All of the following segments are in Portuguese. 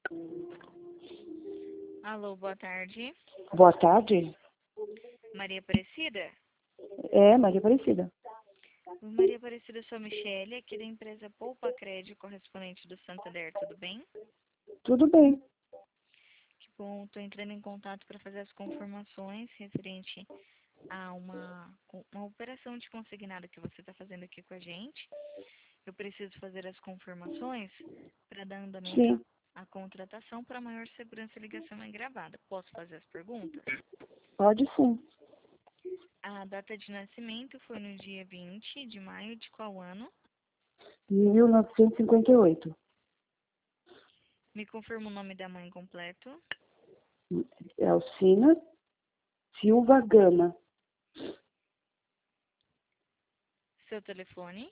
Alô, boa tarde. Boa tarde. Maria Aparecida? É, Maria Aparecida. Maria Aparecida, eu sou a Michele, aqui da empresa Poupa Crédito, correspondente do Santander, tudo bem? Tudo bem. Que bom, estou entrando em contato para fazer as confirmações referente a uma operação de consignado que você está fazendo aqui com a gente. Eu preciso fazer as confirmações para dar andamento Sim, à contratação para maior segurança e ligação é gravada. Posso fazer as perguntas? pode sim. A data de nascimento foi no dia 20 de maio de qual ano? 1958. Me confirma o nome da mãe completo. Alcina Silva Gama. Seu telefone?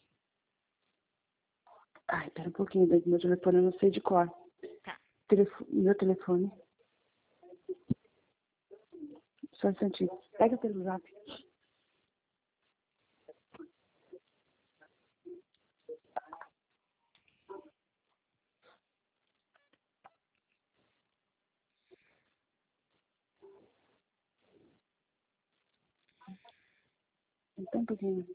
Ai, pera um pouquinho, meu telefone eu não sei de cor. Tá. Meu telefone. Só um instantinho. Pega pelo zap. Então um pouquinho.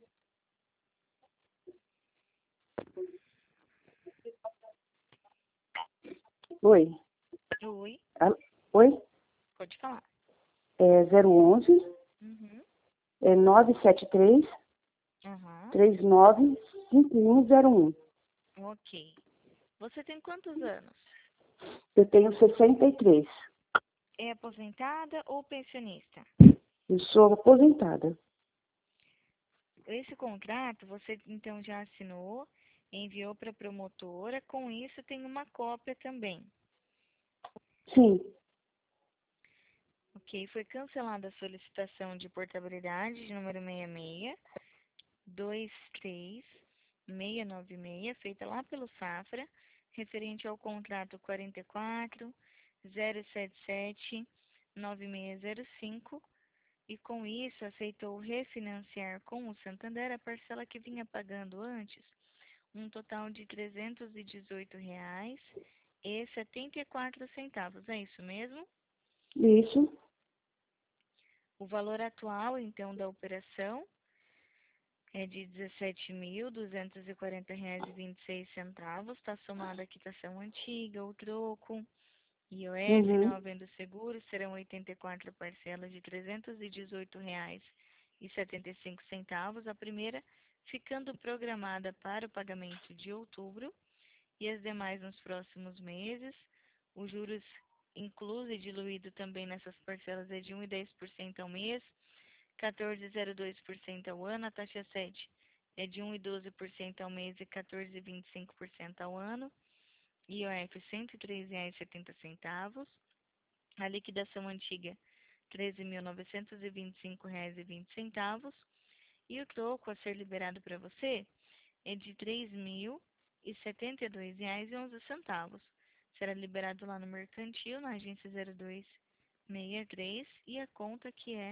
Oi. Oi, Oi? pode falar. É 011 Uhum. 973 Aham. 395101. Ok. Você tem quantos anos? Eu tenho 63. É aposentada ou pensionista? Eu sou aposentada. Esse contrato você então já assinou, enviou para a promotora, com isso tem uma cópia também. Sim. Ok, foi cancelada a solicitação de portabilidade de número 66-23696, feita lá pelo Safra, referente ao contrato 44.077.9605, e com isso aceitou refinanciar com o Santander a parcela que vinha pagando antes, um total de R$ 318,74. É isso mesmo? Isso. O valor atual, então, da operação é de R$ 17.240,26. Está somada a quitação antiga, o troco, IOF, não Uhum. havendo seguro, serão 84 parcelas de R$ 318,75. A primeira ficando programada para o pagamento de outubro e as demais nos próximos meses. Os juros incluso e diluído também nessas parcelas é de 1,10% ao mês, 14,02% ao ano. A taxa 7 é de 1,12% ao mês e 14,25% ao ano. IOF R$ 103,70. A liquidação antiga R$ 13.925,20. E o troco a ser liberado para você é de R$ 3.072,11. Será liberado lá no Mercantil, na agência 0263, e a conta que é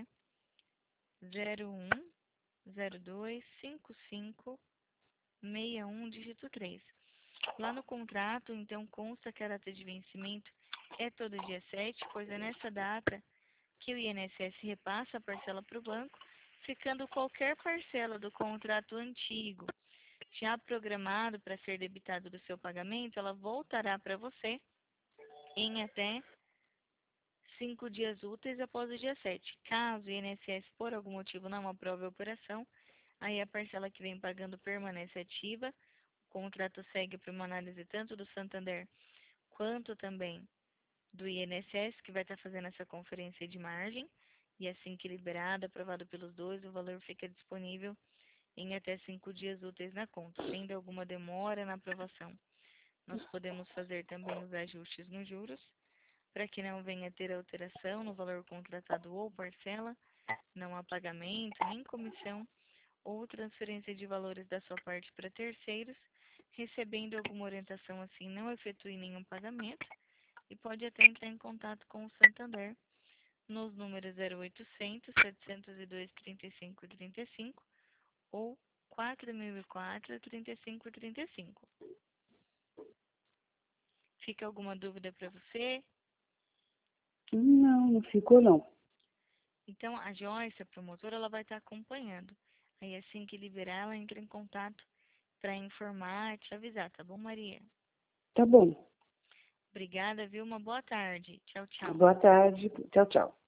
01025561, dígito 3. Lá no contrato, então, consta que a data de vencimento é todo dia 7, pois é nessa data que o INSS repassa a parcela para o banco, ficando qualquer parcela do contrato antigo já programado para ser debitado do seu pagamento, ela voltará para você em até 5 dias úteis após o dia 7. Caso o INSS por algum motivo não aprove a operação, aí a parcela que vem pagando permanece ativa, o contrato segue para uma análise tanto do Santander quanto também do INSS, que vai estar fazendo essa conferência de margem, e assim que liberado, aprovado pelos dois, o valor fica disponível em até 5 dias úteis na conta. Tendo alguma demora na aprovação, nós podemos fazer também os ajustes nos juros, para que não venha a ter alteração no valor contratado ou parcela, não há pagamento, nem comissão ou transferência de valores da sua parte para terceiros. Recebendo alguma orientação assim, não efetue nenhum pagamento e pode até entrar em contato com o Santander nos números 0800 702 3535 ou 4004 3535. Fica alguma dúvida para você? Não, não ficou não. Então, a Joyce, a promotora, ela vai estar acompanhando. Aí, assim que liberar, ela entra em contato para informar, te avisar, tá bom, Maria? Tá bom. Obrigada, viu? Uma boa tarde. Tchau, tchau. Boa tarde. Tchau, tchau.